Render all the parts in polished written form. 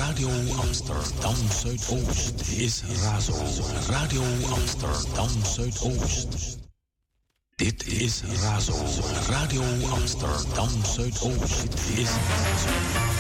Radio Amsterdam Zuidoost is Razo. Radio Amsterdam Zuidoost. Dit is Razo. Radio Amsterdam Zuidoost. Dit is Razo.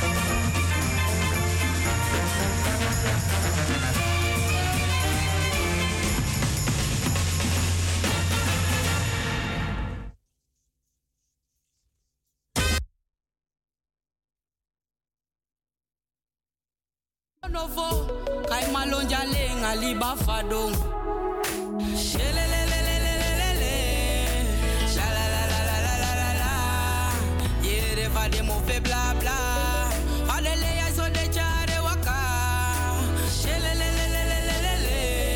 Novo, kai malonja lenga liba fadong. Shelelelelelelele, shalalalalala, yere vade mo fe bla bla. Adele ya so de chare waka. Shelelelelelelele,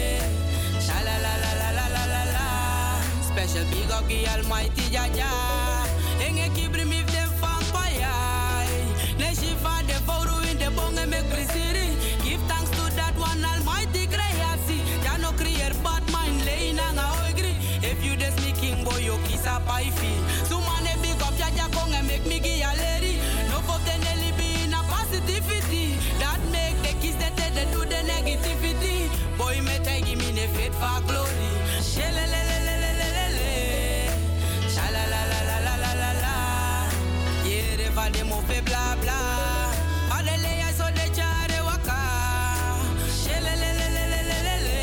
shalalalalala. Special big up the Almighty Jaja. Enge kibri mi dem vampire. Ne shifa de foru in de bonge me krisiri. Give thanks to that one Almighty creasi. Ya no create bad mind lay nanga oigri. If you des me king boy yo kisa paifi. So man e big up Jaja kong and make me gi a lady. No for the nelly be in a positivity. That make the kiss that they do the negativity. Boy me take me ne fit for glory. Shelelelelelelele. Shalalalalala. Yere va de mo fe bla bla. Adele ya so de chare waka. Shelelelelelelele.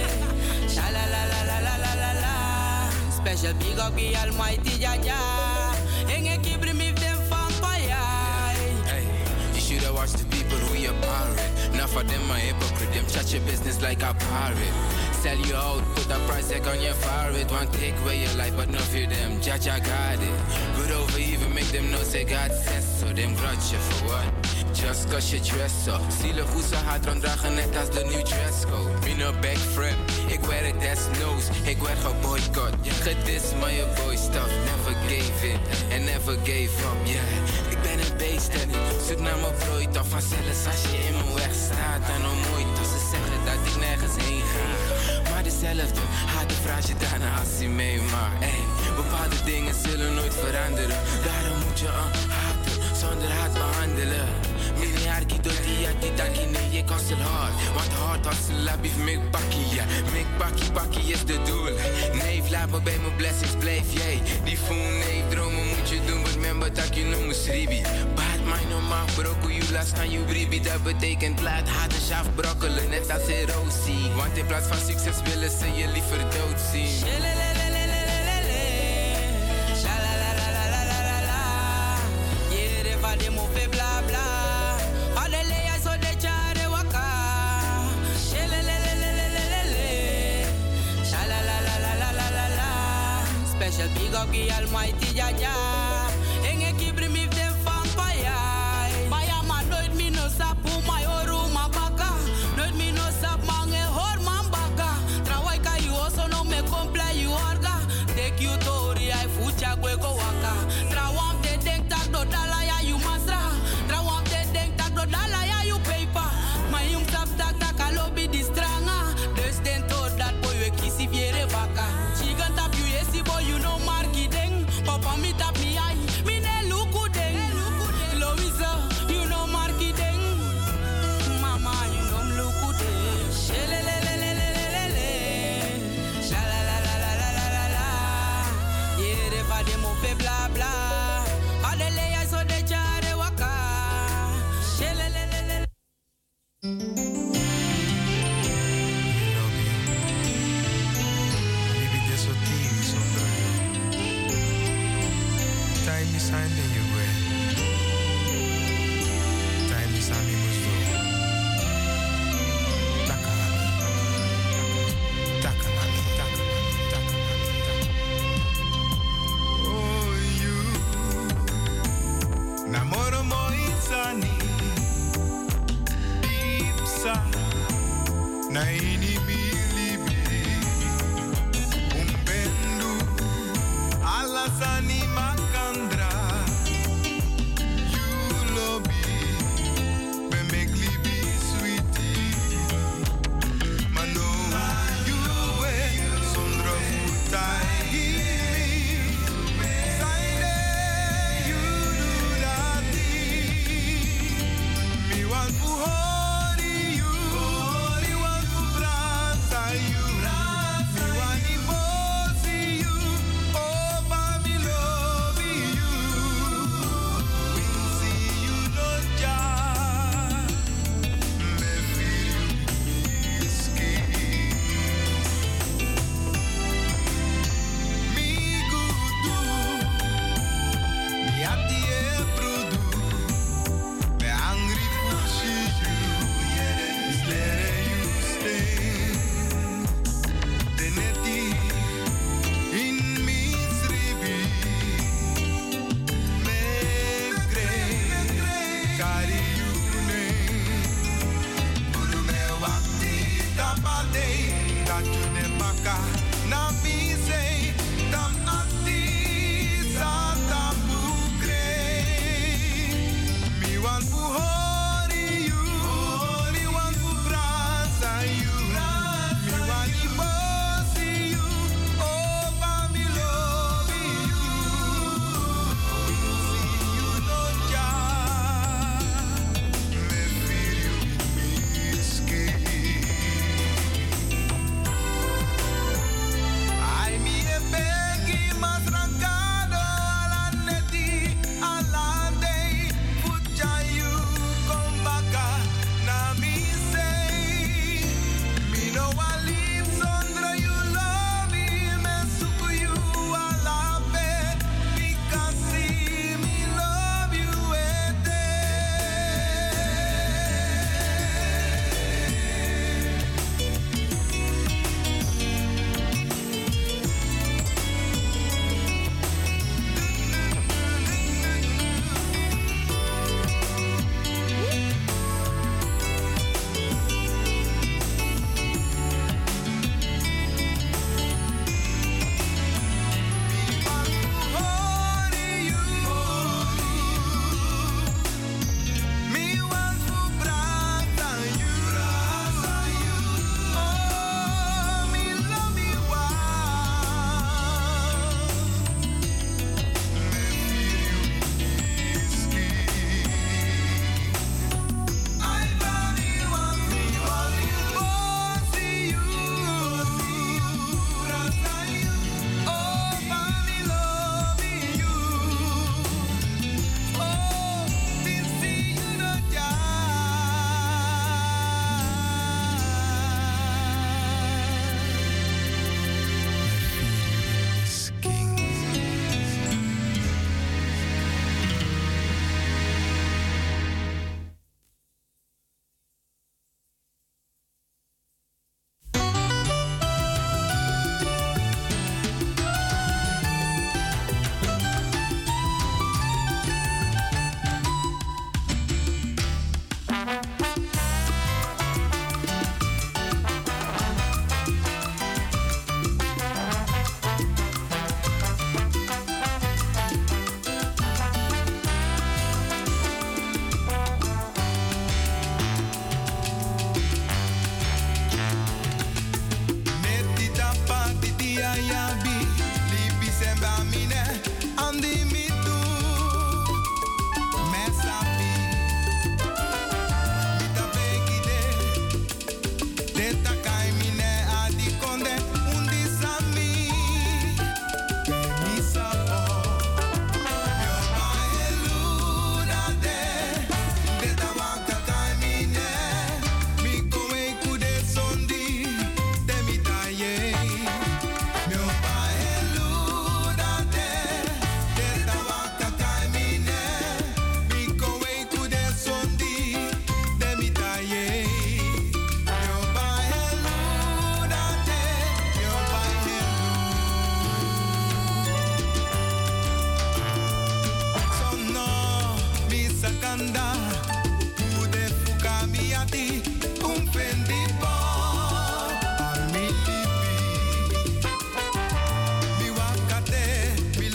Shalalalalala. Special big up the Almighty Jaja. Enge kibri mi dem vampire. Hey, you should have watched the people who you pirate. Enough of them are hypocrite. Them chat your business like a pirate. Sell you out, put a price tag on your fire. It won't take away your life, but no fear them. Jaja got it. Good over even make them know say God says so. Them grudge you for what? Just cause you dress up. Zielig hoe ze haar dan dragen net als de new dress code. Me no back front, ik wear it as nose. Ik werd geboycott. Gedis maar je boy stuff. Never gave in and never gave up, yeah. Ik ben een beest en ik zoek naar mijn brood. Of vanzelfs als je in mijn weg staat. Dan om ooit als ze zeggen dat ik nergens heen ga. Maar dezelfde, haat de vraag je daarna als hij meemaakt. Ey, bepaalde dingen zullen nooit veranderen. Daarom moet je een haten zonder haat behandelen. Miliardi door die taki nee, je kan stil hard. Want hard als een labief, make bakkie, ja. Make bakkie is de doel. Nee, laat me bij mijn blessings, blijf jij. Die voel, nee, dromen moet je doen. Remember dat je noemt Sribi. Baat mij normaal, brokkel je last aan je bribi. Dat betekent laat haat en schaaf brokkelen, net als erosie. Want in plaats van succes willen ze je liever dood zien. De mo fe bla bla. Adele ya so de chare waka. Shelelelelelelele. Shalalalalala. Special big up the Almighty Jaja. Enge kibri mi dem vampire. Baya man nooit mi no sapu my oru ma baka. Nooit mi no sap mange hor man baka. Trawai ka you also no me comply you orga. Take you tori ai fucha kwe ko waka. Trawam te denk tak do dala ya you masra. Trawam te denk tak do dala ya you paper. My yum tap tak tak alobi di stranga. Dus den to dat boy we kisi viere baka. Chigan tap you yesi boy you know marki deng. Papa mi tap mi ai. Mi ne luku deng. Louisa you know marki deng. Mama you know luku deng. Shelelelelelelele. Shalalalalala. Yere va de mo fe bla bla. Adele ya so de chare waka. Shelelelelele. Time is handing you way. Time is handing you way. Takamami. Oh, you. Namoro mo insani. Ipsa. Na inimibi. Umbendu. Alasani makandra. You lobby. Be make libi sweetie. Mano. You way. Sondro futai. Saide. You do that. Me want to hold.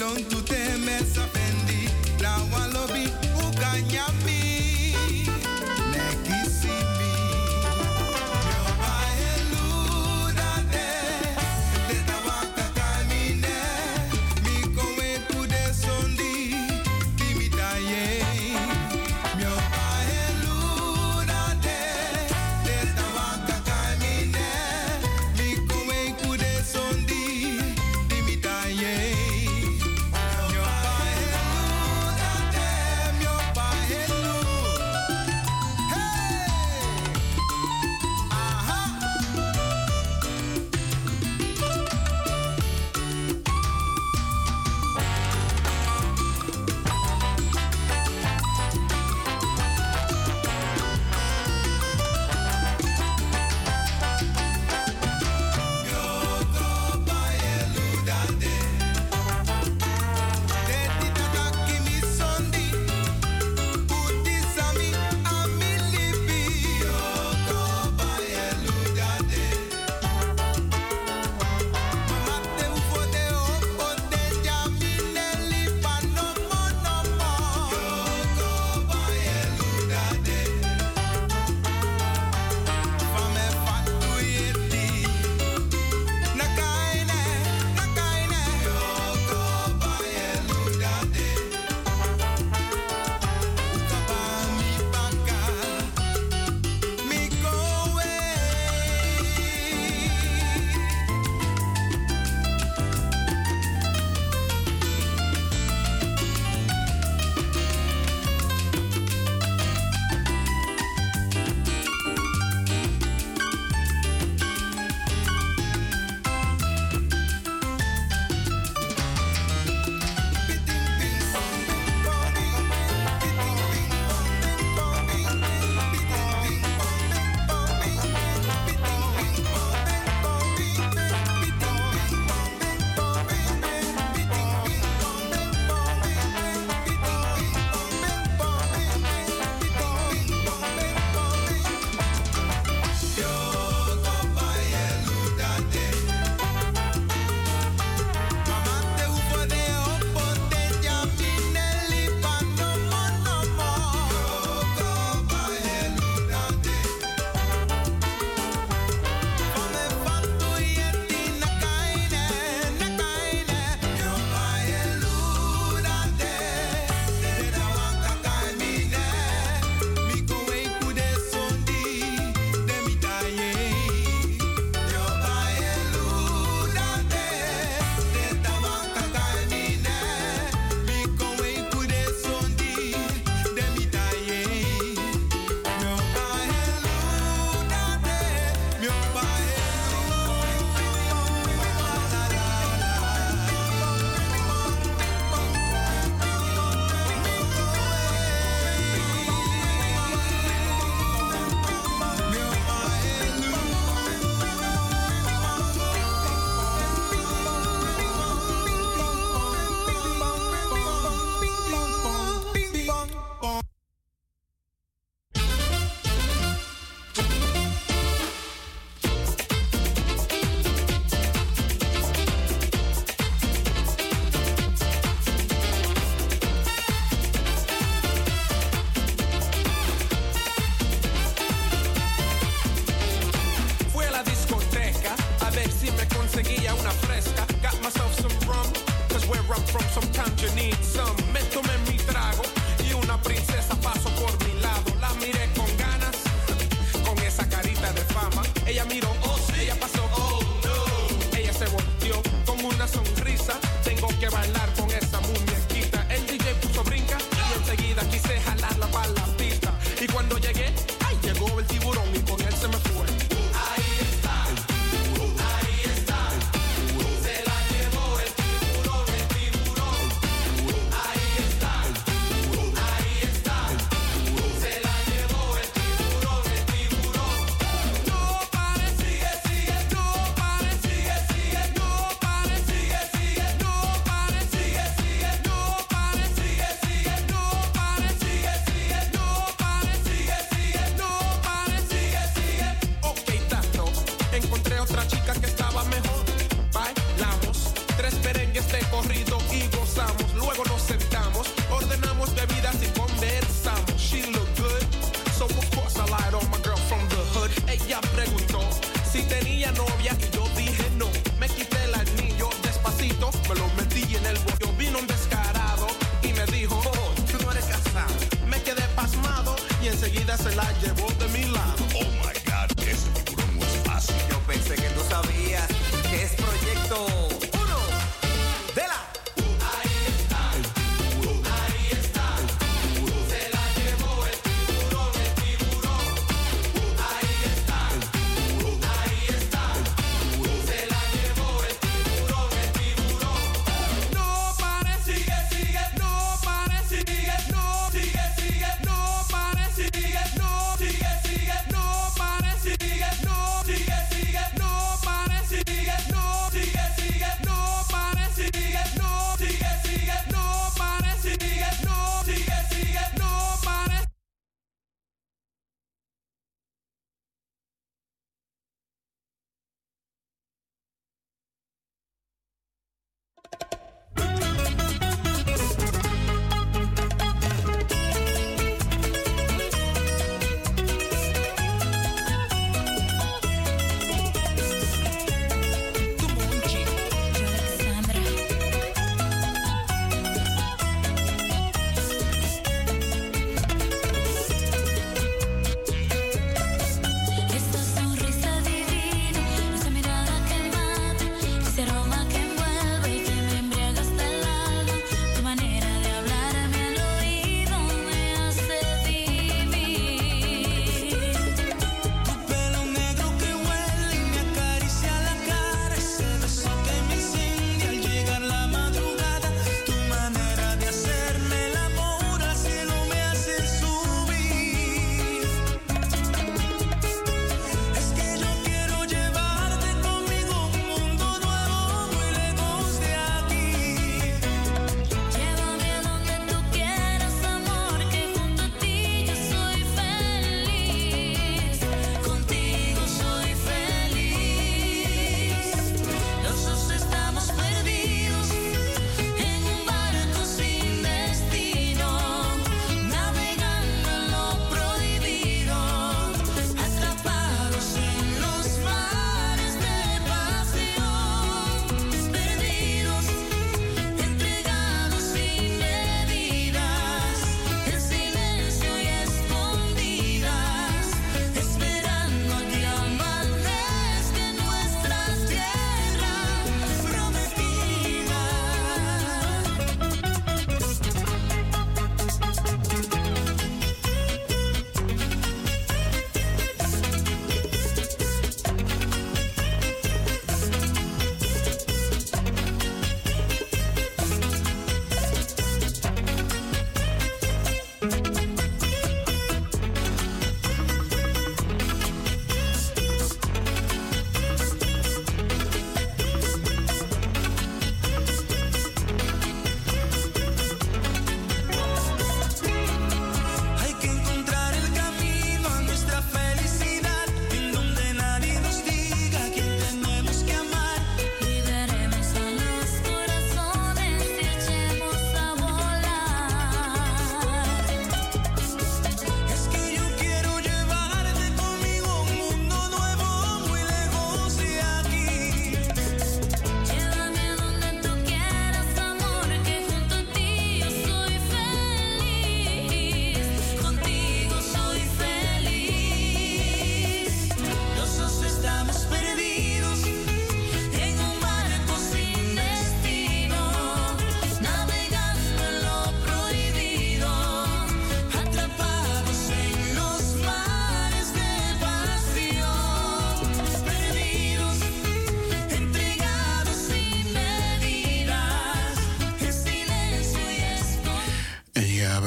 long to te mesa fendi. La walobi ukanyami. Nekisimi. Mio baelu dade. De tabaka kamine. Mi kowe kude sondi. Kimitaye. Mio baelu dade. De tabaka kamine. Mi kowe kude sondi. Kimitaye. Mio baelu dade. Mio baelu. Hey! Aha! Ahí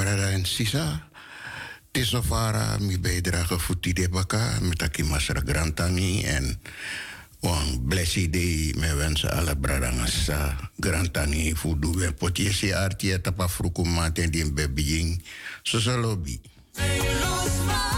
brada en sisa. Tisofara mi bijdrage voor Tidebaka met Akimasra Grantangi en Wang blessed day me wensen alle bradangas Grantangi voor doen potje si artie tapa frukumate die bebijing so lobby.